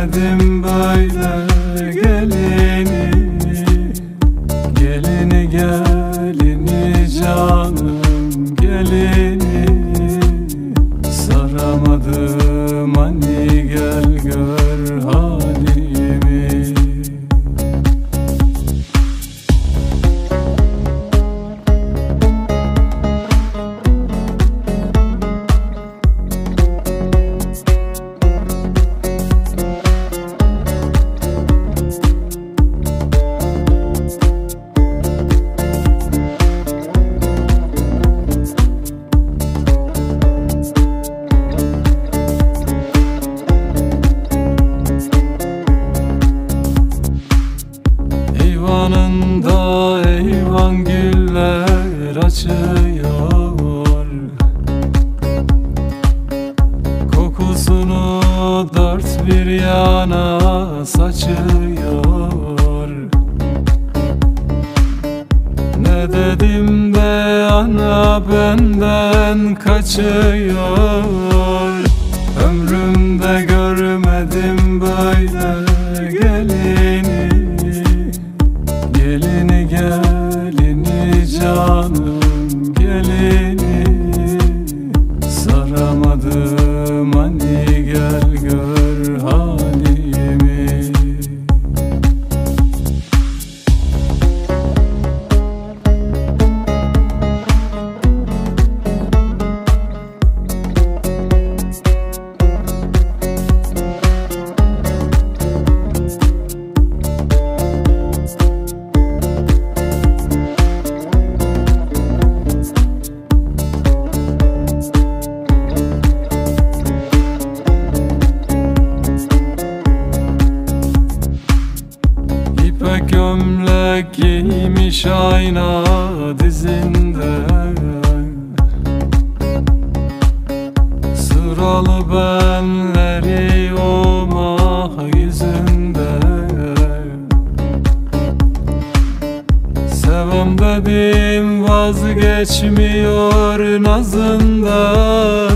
görmedim böyle gelini. Gelini gelini canım gelini, saramadım hani gel gör halimi. Eyvanında eyvan güller açıyor, kokusunu dört bir yana saçıyor. Ne dedim de ana benden kaçıyor. Ömrümde görmedim böyle gelini. Gelini gelini canım gelini, saramadım hani gel gör halimi. İpek gömlek giymiş ayna dizinde, sıralı benleri oma yüzünde. Sevem dedim vazgeçmiyor nazından.